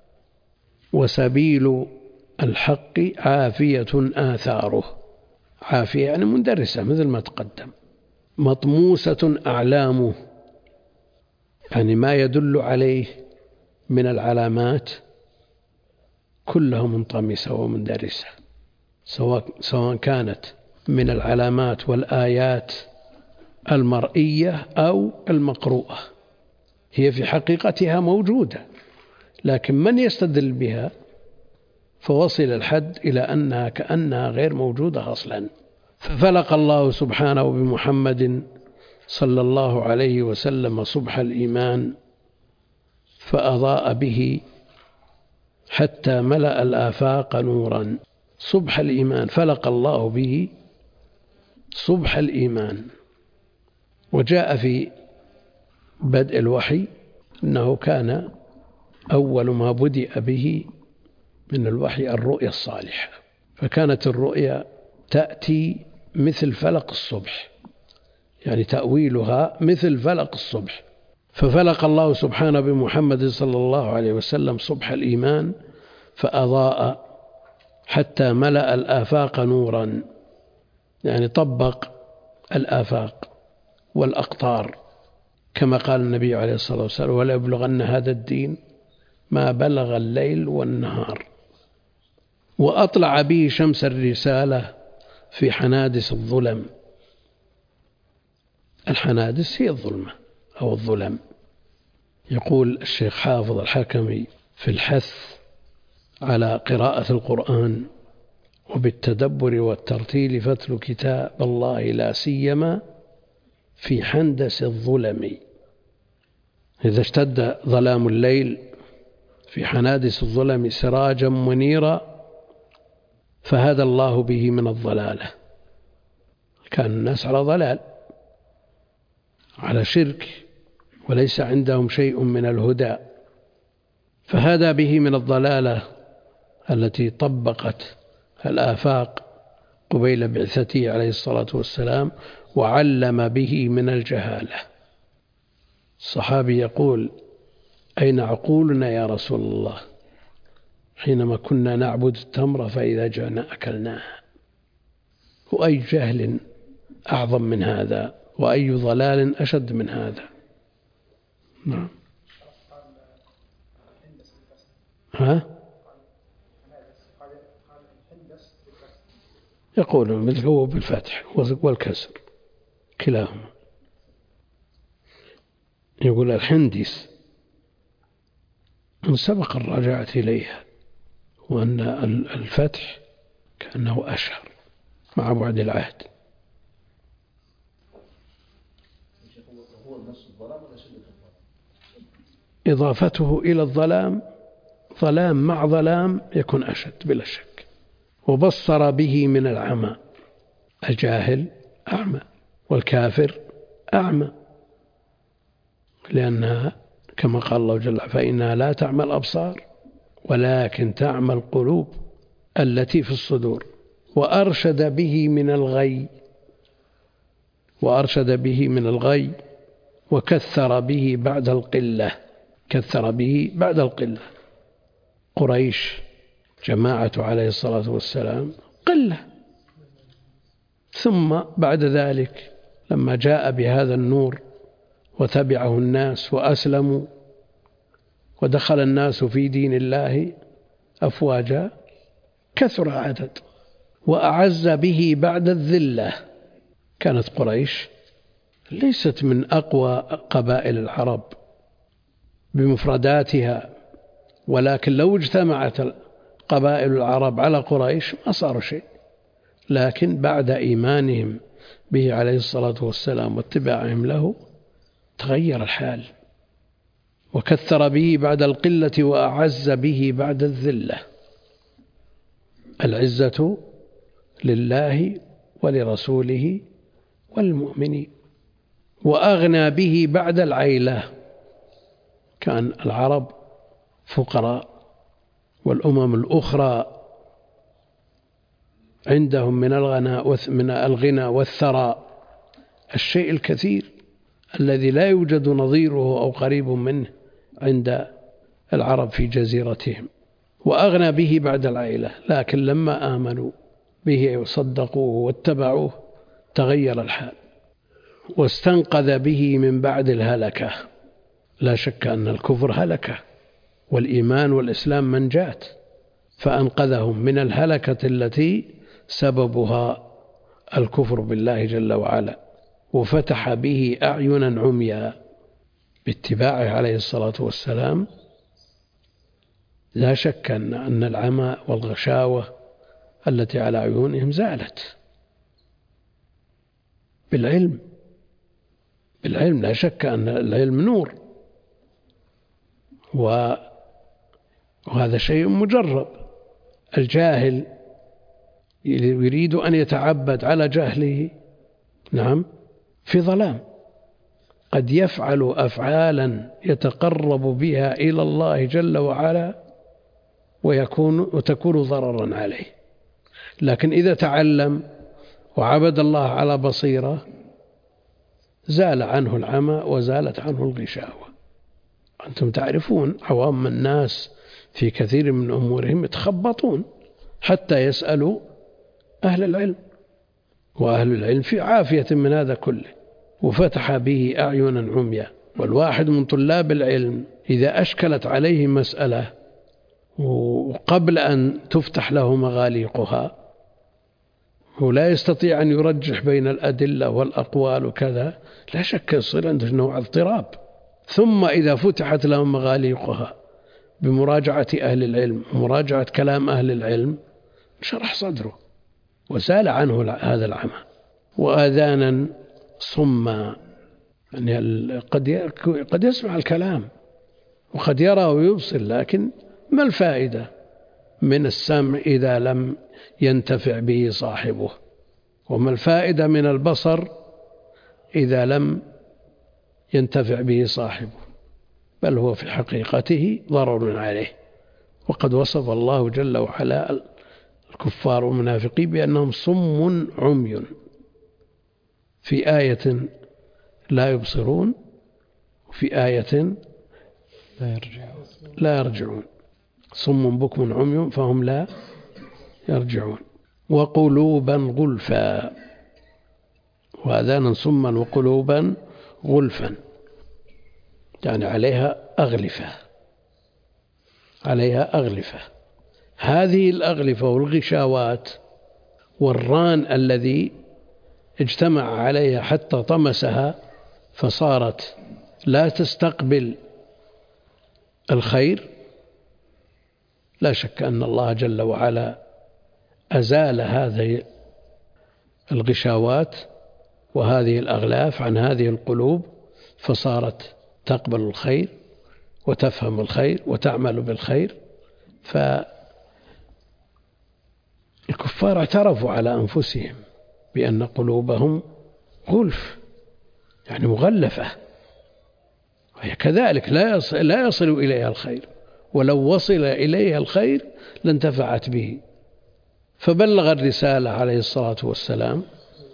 وسبيل الحق عافية آثاره، عافية يعني مندرسة مثل ما تقدم. مطموسة أعلامه، يعني ما يدل عليه من العلامات كلها منطمسة ومندرسة، سواء سواء كانت من العلامات والآيات المرئية أو المقروءة، هي في حقيقتها موجودة، لكن من يستدل بها فوصل الحد إلى أنها كأنها غير موجودة أصلا. ففلق الله سبحانه بمحمد صلى الله عليه وسلم صبح الإيمان فأضاء به حتى ملأ الآفاق نورا. صبح الإيمان فلق الله به صبح الإيمان. وجاء في بدء الوحي أنه كان أول ما بدأ به من الوحي الرؤيا الصالحة، فكانت الرؤيا تأتي مثل فلق الصبح، يعني تأويلها مثل فلق الصبح. ففلق الله سبحانه بمحمد صلى الله عليه وسلم صبح الإيمان فأضاء حتى ملأ الآفاق نورا، يعني طبق الآفاق والأقطار، كما قال النبي عليه الصلاة والسلام: ولا يبلغن هذا الدين ما بلغ الليل والنهار. وأطلع به شمس الرسالة في حنادس الظلم. الحنادس هي الظلمة أو الظلم. يقول الشيخ حافظ الحكمي في الحث على قراءة القرآن وبالتدبر والترتيل فتل كتاب الله لا سيما في حندس الظلم. إذا اشتد ظلام الليل في حنادس الظلم سراجا منيرا فهدى الله به من الضلالة. كان الناس على ضلال، على شرك، وليس عندهم شيء من الهدى، فهدى به من الضلالة التي طبقت الآفاق قبيل بعثته عليه الصلاة والسلام، وعلم به من الجهالة. الصحابي يقول: أين عقولنا يا رسول الله حينما كنا نعبد التمر فإذا جاءنا أكلناها؟ وأي جهل أعظم من هذا وأي ضلال أشد من هذا. نعم. ها؟ يقول هو بالفتح والكسر كلاهما. يقول الحندس من سبق الرجعة إليها، وأن الفتح كأنه أشهر مع بعد العهد. إضافته إلى الظلام، ظلام مع ظلام يكون أشد بلا شك. وبصر به من العمى، الجاهل أعمى والكافر أعمى، لأنها كما قال الله جل وعلا فإنها لا تعمى الأبصار ولكن تعمى القلوب التي في الصدور. وأرشد به من الغي، وأرشد به من الغي وكثر به بعد القلة، كثر به بعد القلة. قريش جماعة عليه الصلاة والسلام قلة، ثم بعد ذلك لما جاء بهذا النور وتبعه الناس وأسلموا ودخل الناس في دين الله أفواجا كثر عدد. وأعز به بعد الذلة. كانت قريش ليست من أقوى قبائل العرب بمفرداتها، ولكن لو اجتمعت قبائل العرب على قريش ما صاروا شيء، لكن بعد إيمانهم به عليه الصلاة والسلام واتباعهم له تغير الحال. وكثر به بعد القلة وأعز به بعد الذلة. العزة لله ولرسوله والمؤمنين. وأغنى به بعد العيلة. كان العرب فقراء، والأمم الأخرى عندهم من الغنى من الغنى والثراء الشيء الكثير الذي لا يوجد نظيره أو قريب منه عند العرب في جزيرتهم. وأغنى به بعد العيلة، لكن لما آمنوا به وصدقوه واتبعوه تغير الحال. واستنقذ به من بعد الهلكة. لا شك أن الكفر هلكة والإيمان والإسلام منجاة، فأنقذهم من الهلكة التي سببها الكفر بالله جل وعلا. وفتح به أعينا عميا باتباعه عليه الصلاة والسلام. لا شك أن العمى والغشاوة التي على عيونهم زالت بالعلم. بالعلم لا شك أن العلم نور، وهذا شيء مجرب. الجاهل يريد أن يتعبد على جهله، نعم، في ظلام، قد يفعل أفعالا يتقرب بها إلى الله جل وعلا ويكون وتكون ضررا عليه. لكن إذا تعلم وعبد الله على بصيرة زال عنه العمى وزالت عنه الغشاوة. أنتم تعرفون عوام الناس في كثير من أمورهم يتخبطون حتى يسألوا أهل العلم، وأهل العلم في عافية من هذا كله. وفتح به أعينا عميا. والواحد من طلاب العلم إذا أشكلت عليه مسألة وقبل أن تفتح له مغاليقها ولا يستطيع أن يرجح بين الأدلة والأقوال وكذا، لا شك يصير عنده نوع اضطراب. ثم إذا فتحت له مغاليقها بمراجعة أهل العلم ومراجعة كلام أهل العلم شرح صدره وزال عنه هذا العمى. وآذانا صما، يعني قد قد يسمع الكلام وقد يرى ويبصر، لكن ما الفائدة من السمع إذا لم ينتفع به صاحبه؟ وما الفائدة من البصر إذا لم ينتفع به صاحبه؟ بل هو في حقيقته ضرر عليه. وقد وصف الله جل وعلا الكفار والمنافقين بأنهم صم عمي في آية لا يبصرون وفي آية لا يرجعون لا يرجعون صم بكم عمي فهم لا يرجعون. وقلوبا غلفا. وآذانا صما وقلوبا غلفا، يعني عليها أغلفة، عليها أغلفة. هذه الأغلفة والغشاوات والران الذي اجتمع عليها حتى طمسها فصارت لا تستقبل الخير، لا شك أن الله جل وعلا أزال هذه الغشاوات وهذه الأغلاف عن هذه القلوب، فصارت تقبل الخير وتفهم الخير وتعمل بالخير. فالكفار اعترفوا على أنفسهم بأن قلوبهم غلف، يعني مغلفة، وهي كذلك لا يصل, لا يصل إليها الخير، ولو وصل إليها الخير لانتفعت به. فبلغ الرسالة عليه الصلاة والسلام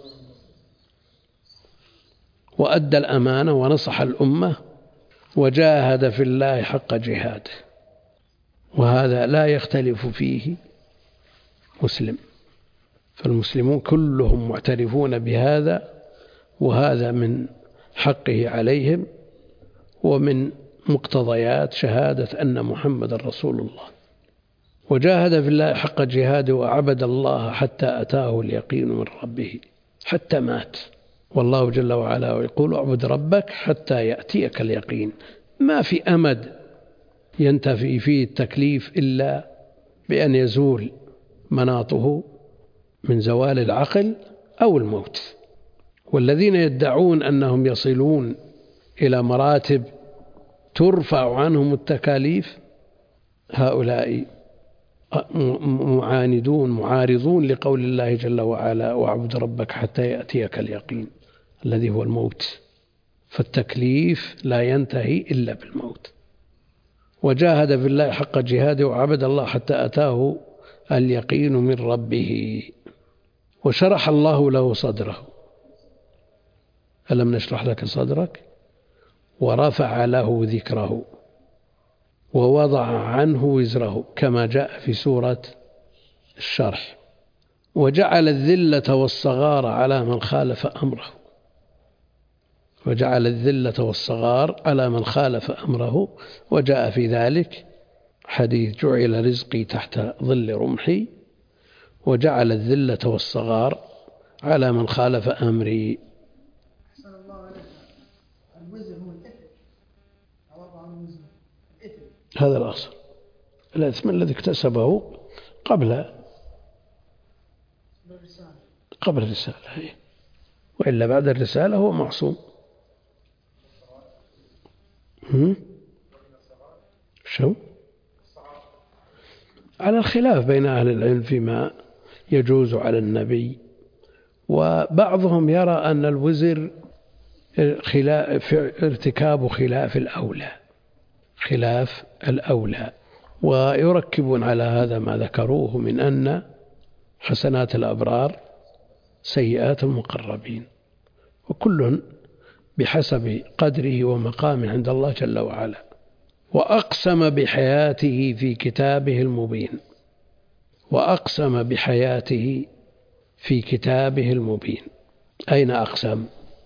وأدى الأمانة ونصح الأمة وجاهد في الله حق جهاده، وهذا لا يختلف فيه مسلم، فالمسلمون كلهم معترفون بهذا، وهذا من حقه عليهم ومن مقتضيات شهادة أن محمد رسول الله. وجاهد في الله حق جهاده وعبد الله حتى أتاه اليقين من ربه، حتى مات. والله جل وعلا يقول اعبد ربك حتى يأتيك اليقين. ما في أمد ينتفي فيه التكليف إلا بأن يزول مناطه من زوال العقل أو الموت. والذين يدعون أنهم يصلون إلى مراتب ترفع عنهم التكاليف هؤلاء معاندون معارضون لقول الله جل وعلا واعبد ربك حتى يأتيك اليقين الذي هو الموت، فالتكليف لا ينتهي إلا بالموت. وجاهد في الله حق جهاده وعبد الله حتى أتاه اليقين من ربه، وشرح الله له صدره. ألم نشرح لك صدرك ورفع له ذكره ووضع عنه وزره، كما جاء في سورة الشرح. وجعل الذلة والصغار على من خالف أمره، وجعل الذلة والصغار على من خالف أمره. وجاء في ذلك حديث جعل رزقي تحت ظل رمحي، وجعل الذلة والصغار على من خالف أمري. أحسن الله عليك. الوزر هو الإثم، وضع الوزر الإثم، هذا الأصل، الإثم الذي اكتسبه قبل بالرسالة قبل الرسالة، وإلا بعد الرسالة هو معصوم. شو؟ على الخلاف بين أهل العلم فيما يجوز على النبي، وبعضهم يرى أن الوزر خلاف ارتكاب خلاف الأولى، خلاف الأولى، ويركبون على هذا ما ذكروه من أن حسنات الأبرار سيئات المقربين، وكل بحسب قدره ومقامه عند الله جل وعلا. وأقسم بحياته في كتابه المبين، وأقسم بحياته في كتابه المبين. أين أقسم؟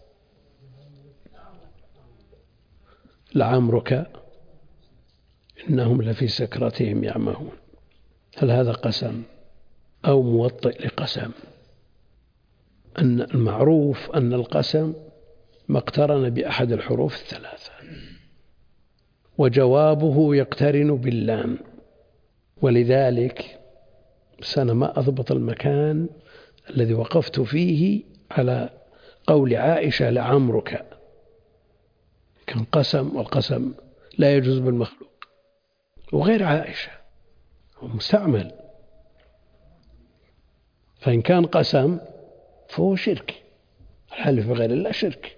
لعمرك إنهم لفي سكرتهم يعمهون. هل هذا قسم أو موطئ لقسم؟ أن المعروف أن القسم ما اقترن بأحد الحروف الثلاثة، وجوابه يقترن باللام، ولذلك أنا ما أضبط المكان الذي وقفت فيه على قول عائشة لعمرك، كان قسم، والقسم لا يجوز بالمخلوق، وغير عائشة هو مستعمل، فإن كان قسم فهو شرك، الحلف بغير الله شرك.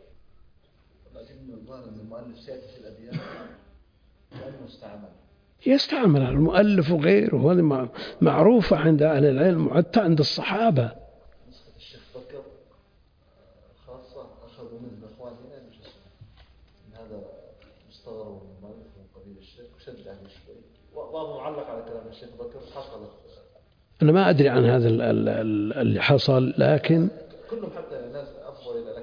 يستعمل المؤلف وغيره، هذا معروفة عند أهل العلم حتى عند الصحابة. نسخة الشيخ بكر خاصة أخذوا من إخواننا من هذا مستغرب المؤلف من قبيل الشيخ وشد عليه شوي، وأظن معلق على كلام الشيخ بكر حصل. أنا ما أدري عن هذا اللي حصل، لكن كلهم حتى الناس أفضل إلى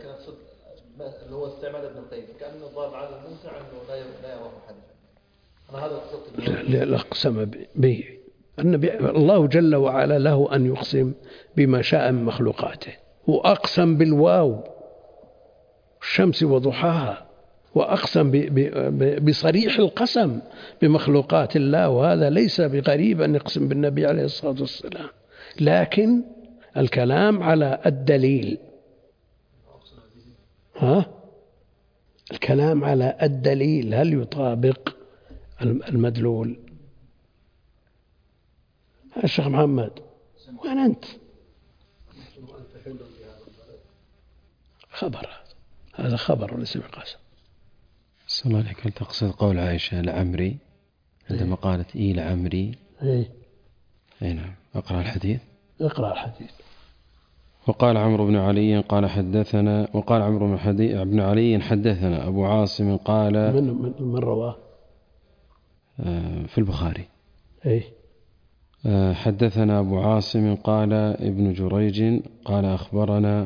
اللي هو استعمال ابن القيم كأن الظاهر على الممتع أنه لا لا يراه حديثا. أنا هذا قصدت. لا أقسم به النبي الله جل وعلا له أن يقسم بما شاء من مخلوقاته، وأقسم بالواو الشمس وضحاها، وأقسم بصريح القسم بمخلوقات الله، وهذا ليس بغريب أن يقسم بالنبي عليه الصلاة والسلام، لكن الكلام على الدليل. ها؟ الكلام على الدليل هل يطابق المدلول؟ الشيخ محمد وين أنت؟ خبر هذا خبر وليس بقسم. صلى الله عليك. هل تقصد قول عائشة لعمري عندما إيه؟ قالت إيه لعمري؟ إيه؟ أي نعم. أقرأ الحديث. اقرأ الحديث. وقال عمرو بن علي قال حدثنا وقال عمرو بن علي حدثنا أبو عاصم قال من من, من رواه؟ في البخاري. إيه؟ حدثنا أبو عاصم قال ابن جريج قال أخبرنا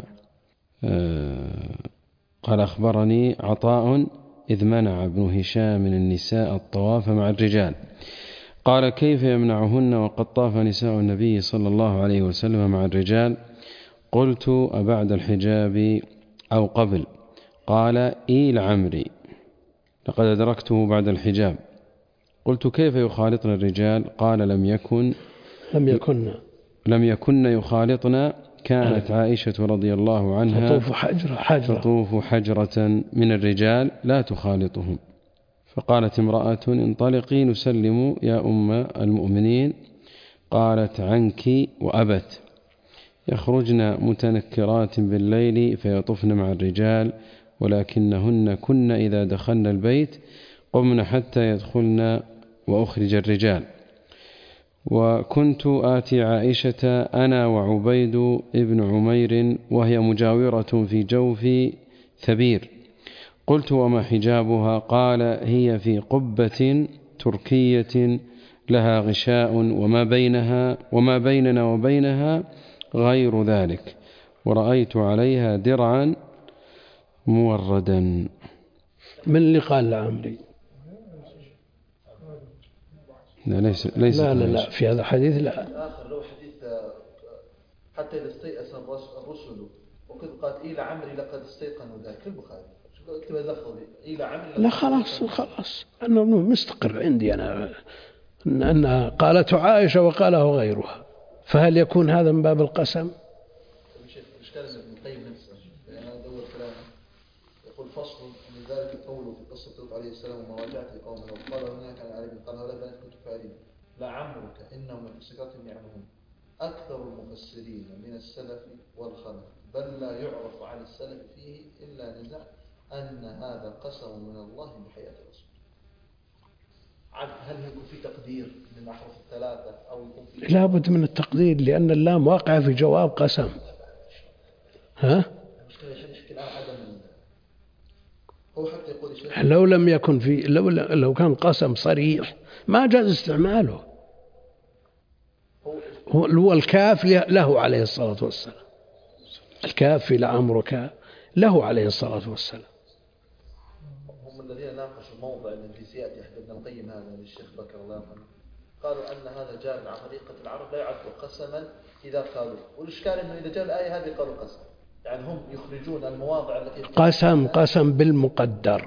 قال أخبرني عطاء إذ منع ابن هشام النساء الطواف مع الرجال، قال كيف يمنعهن وقد طاف نساء النبي صلى الله عليه وسلم مع الرجال؟ قلت أبعد الحجاب أو قبل؟ قال إي لعمري لقد أدركته بعد الحجاب. قلت كيف يخالطن الرجال؟ قال لم يكن لم يكن لم يكن يخالطن. كانت عائشة رضي الله عنها تطوف حجرة حجرة تطوف حجرة من الرجال لا تخالطهم. فقالت امرأة انطلقي نسلم يا أم المؤمنين. قالت عنك وأبت. يخرجن متنكرات بالليل فيطفن مع الرجال، ولكنهن كن إذا دخلن البيت قمن حتى يدخلن وأخرج الرجال. وكنت آتي عائشة أنا وعبيد ابن عمير وهي مجاورة في جوف ثبير. قلت وما حجابها؟ قال هي في قبة تركية لها غشاء وما بينها وما بيننا وبينها غير ذلك، ورأيت عليها درعا موردا. من اللي قال لعمري؟ لا ليس ليس لا لا لا في هذا الحديث لا. آخر لو حديث حتى إذا استيأس الرسل وكذا قال إلى عمري لقد استيقنوا ذاك في البخاري. شو اكتب اللفظ إلى عمري؟ لا خلاص خلاص أنا مستقر عندي أنا أن أنها قالت عائشة وقاله غيرها، فهل يكون هذا من باب القسم؟ إشكال ابن القيم نفسه يعني هذا أول كلامه يقول فصل من ذلك قوله في قصة لوط عليه السلام ومواجهته قومه وقال هناك عن علي قال هؤلاء بنات كنت فاعلين لعمرك إنهم في سكرتهم يعمهون. أكثر المفسرين من السلف والخلف بل لا يعرف عن السلف فيه إلا نزع أن هذا قسم من الله بحياة الرسول. هل يكون في تقدير من أحرف الثلاثة أو يكون في لا بد من التقدير لأن اللام واقع في جواب قسم. ها؟ هو حتى يقول لو لم يكن في لو لو كان قسم صريح ما جاز استعماله. هو الكاف له عليه الصلاة والسلام، الكاف في لعمرك له عليه الصلاة والسلام. هم الذين ناقشوا موضع الذي سيأتي أحد ابن القيم هذا للشيخ بكر الله يرحمه قالوا أن هذا جاء من عقيدة العرب لا يعد قسما إذا قالوا، والإشكال أنه إذا جاء الآية هذه قالوا قسم، يعني هم يخرجون المواضع التي قسم قسم بالمقدر،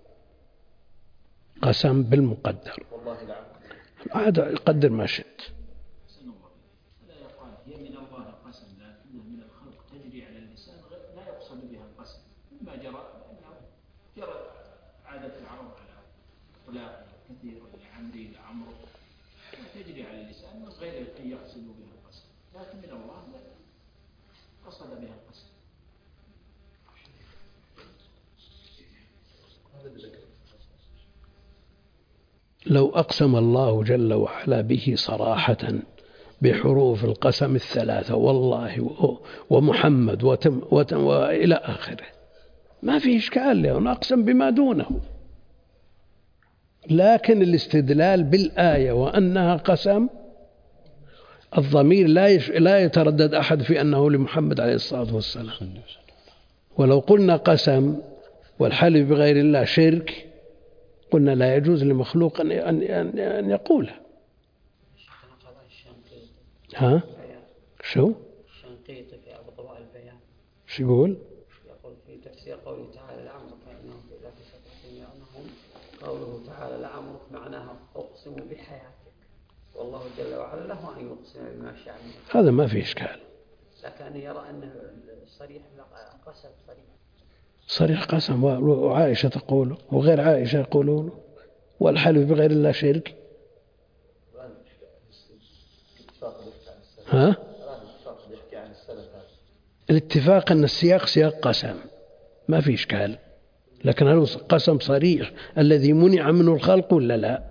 قسم بالمقدر والله العظيم عاد يقدر ما شئت. لا يقال هي من الله قسم لكنها من الخلق تجري على اللسان لا يقصد بها القسم، ما جرى جرى عادة العرب على فلان كثير لعمري لعمرو تجري على اللسان من غير أن يقصدوا بها القسم، لكن من الله قصد بها القسم. لو أقسم الله جل وعلا به صراحة بحروف القسم الثلاثة والله ومحمد وتم وتم وإلى آخره ما في إشكال له، أقسم بما دونه، لكن الاستدلال بالآية وأنها قسم الضمير لا يش... لا يتردد أحد في أنه لمحمد عليه الصلاة والسلام. ولو قلنا قسم والحلف بغير الله شرك، قلنا لا يجوز لمخلوق أن أن أن يقولها. ها؟ شو؟ الشنقيطي في أضواء البيان شو يقول؟ يقول في تفسير قوله تعالى لعمرك إنهم لا في سكرة يعلمون، قوله تعالى لعمرك معناها أقسم بحياتك، والله جل وعلا له أن يقسم بما شاء. هذا ما في إشكال، لكن يرى أنه صريح قسم صريح صريح قسم، وعائشة تقول وغير عائشة يقولون، والحلف بغير الله شرك. ها؟ الاتفاق أن السياق سياق قسم ما في إشكال، لكن هل قسم صريح الذي منع منه الخلق ولا لا؟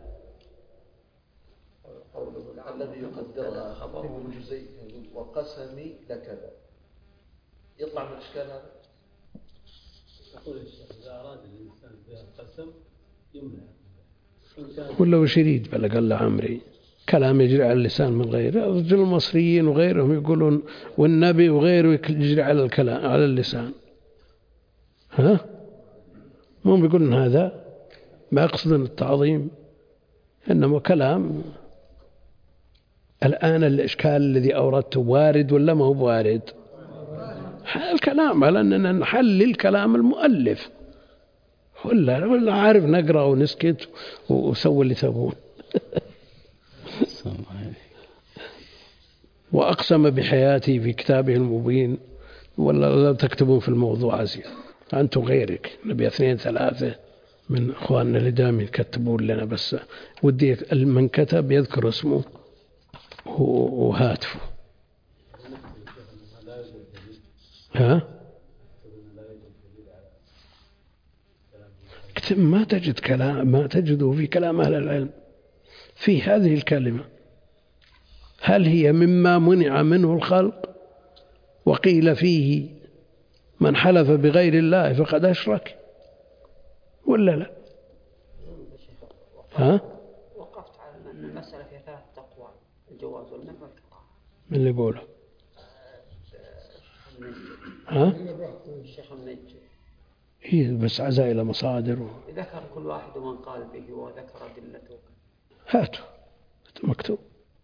الذي يقدرها خبره جزئي وقسمي لكذا يطلع من الإشكال هذا. يقول الشيخ إذا أراد الإنسان بها القسم يمنع، ولا وش يريد بلا قال له عمري كلام يجري على اللسان من غيره. الرجل المصريين وغيرهم يقولون والنبي وغيره يجري على الكلام على اللسان. ها؟ مو بيقولون هذا ما يقصدون التعظيم، إنما كلام. الآن الإشكال الذي أوردته وارد ولا ما هو وارد؟ الكلام على أننا نحلل كلام المؤلف، ولا ولا عارف نقرأ ونسكت وسوي اللي تبون. وأقسم بحياتي في كتابه المبين، ولا لا تكتبون في الموضوع أزيد أنتم غيرك. نبي اثنين ثلاثة من إخواننا اللي دائم يكتبون لنا، بس ودي من كتب يذكر اسمه وهاتفه. ها؟ اكتب ما تجد كلام ما تجده في كلام أهل العلم في هذه الكلمة. هل هي مما منع منه الخلق؟ وقيل فيه من حلف بغير الله فقد أشرك ولا لا؟ ها؟ وقفت على أن المسألة فيها ثلاث أقوال، الجواز والنفي والكراهة. من اللي يقوله؟ ها؟ الشيخ النجي. هي بس عزاء إلى مصادر. ذكر كل واحد من قال به وذكر أدلته. هاتوا مكتوب.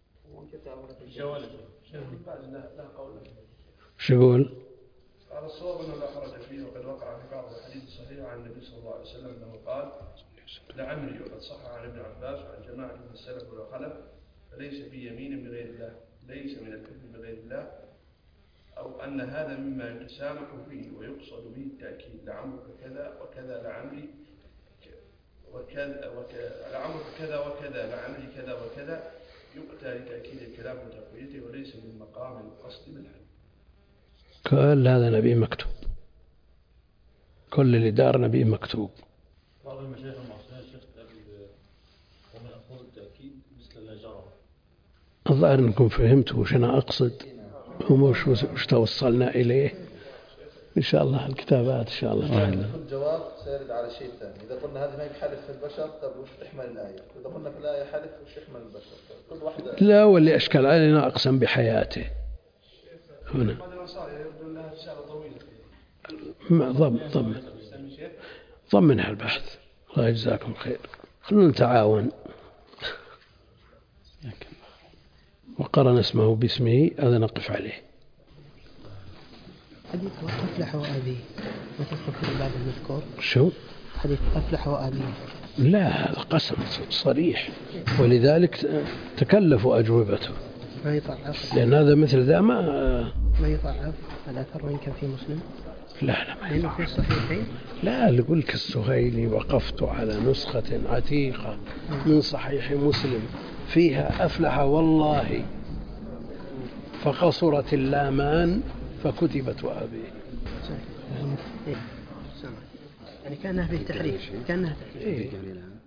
شو يقول؟ قال الصواب أنه لا حرج فيه، وقد وقع في بعض الحديث الصحيح عن النبي صلى الله عليه وسلم أنه قال لعمري، وقد صح عن ابن عباس وعن جماعة من السلف والخلف، فليس بيمين بغير الله، ليس من الكذب بغير الله، أو أن هذا مما يتسامح فيه ويقصد به التأكيد، لعمرك كذا وكذا لعمري وكذا وكذا لعمرك كذا وكذا لعمري كذا وكذا، يؤتى لتأكيد الكلام وتقويته، وليس من مقام القصد بالحل. كل هذا نبي مكتوب، كل اللي دار نبي مكتوب. بعض المشايخ المعصرين شيخ ومن ألفاظ التأكيد مثل لا جرى. الظاهر أنكم فهمتوا وش أنا أقصد ومش وش توصلنا إليه. إن شاء الله الكتابات إن شاء الله تعالى. كل جواب سيرد على شيء ثاني. إذا قلنا هذه ما يحلف في البشر، طب وش تحمل الآية؟ إذا قلنا في الآية حلف وش يحمل البشر؟ كل واحدة. لا، واللي أشكل علينا أقسم بحياته هنا. ضم ضم ضمنها البحث. الله يجزاكم خير. خلونا نتعاون. وقرن اسمه باسمه، هذا نقف عليه. حديث أفلح وأبيه ما تدخل في الباب المذكور؟ شو؟ حديث أفلح وأبيه. لا، هذا قسم صريح، ولذلك تكلفوا أجوبته. ما يضعف. لأن هذا مثل ذا ما ما يضعف الأثر وإن كان في مسلم. لا لا ما لأنه في الصحيحين. لا، لقول كالسهيلي وقفت على نسخة عتيقة من صحيح مسلم فيها أفلح والله فقصرت اللامان فكتبت وأبيه. يعني كانها في التحريف، كانها إيه؟